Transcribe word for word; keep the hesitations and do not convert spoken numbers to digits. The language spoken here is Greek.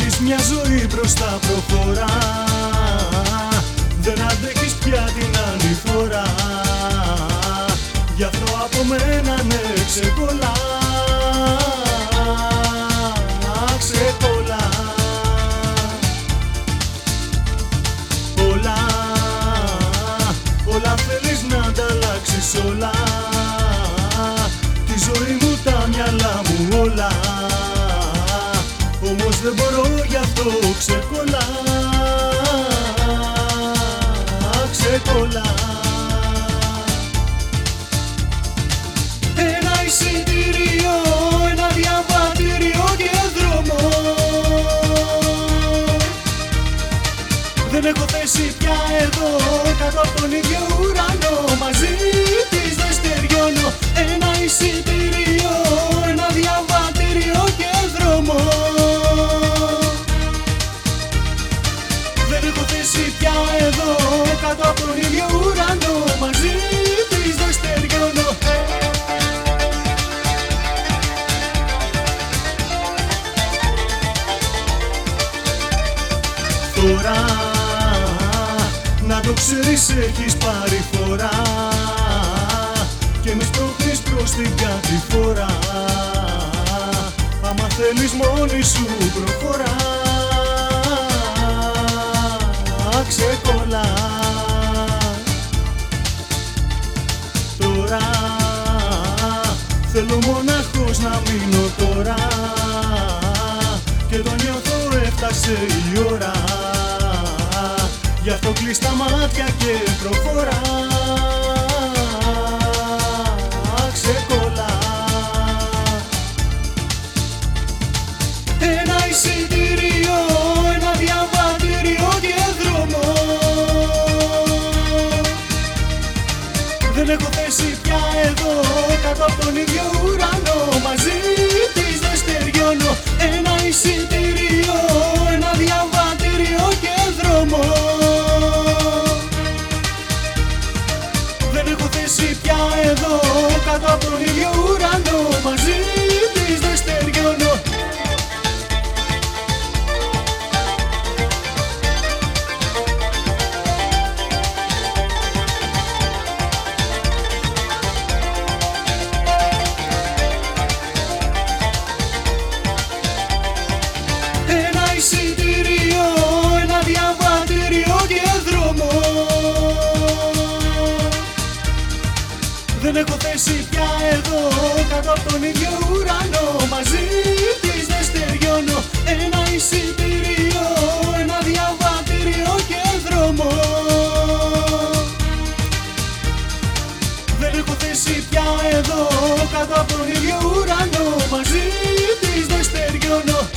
Έχεις μια ζωή μπροστά προχωρά, δεν αντέχεις πια την άλλη φορά. Γι' αυτό από μένα ναι ξεκολλά, ξεκολλά. Όλα, όλα θέλεις να ανταλλάξεις όλα, τη ζωή μου, τα μυαλά μου όλα. Όμως δεν μπορώ, γι' αυτό ξεκολλά, ξεκολλά. Ένα εισιτήριο, ένα διαβατήριο και δρόμο. Δεν έχω θέση πια εδώ, κάτω από τον ίδιο ουρανό. Μαζί της δεν στεριώνω. Ένα εισιτήριο, ένα διαβατήριο και δρόμο. Δεν έχω θέση πια εδώ, κάτω από τον ίδιο ουρανό. Μαζί της δεν στεριώνω. Τώρα, να το ξέρεις, έχεις πάρει φορά και με σπρώχνεις προς την κατηφορά. Άμα θέλεις μόνη σου προχωρά, ξεκολλά. Τώρα θέλω μοναχός να μείνω τώρα, και το νιώθω, έφτασε η ώρα. Γι' αυτό κλείς τα μάτια και προχωρά, ξεκολλά. Ένα εισιτήριο, ένα διαβατήριο και δρόμο. Δεν έχω θέση πια εδώ, κάτω από τον ίδιο ουρανό. Μαζί της δεν στεριώνω. Ένα εισιτήριο, ένα διαβατήριο και δρόμο. Δεν έχω θέση πια εδώ, κάτω από τον ίδιο ουρανό. Μαζί της δεν στεριώνω. Ένα εισιτήριο, ένα διαβατήριο και δρόμο. Δεν έχω θέση πια εδώ, κάτω από τον ίδιο ουρανό. Μαζί της δεν στεριώνω. Ένα εισιτήριο, ένα διαβατήριο και δρόμο. Δεν έχω θέση πια εδώ, κάτω από τον ίδιο ουρανό. Μαζί της δεν στεριώνω.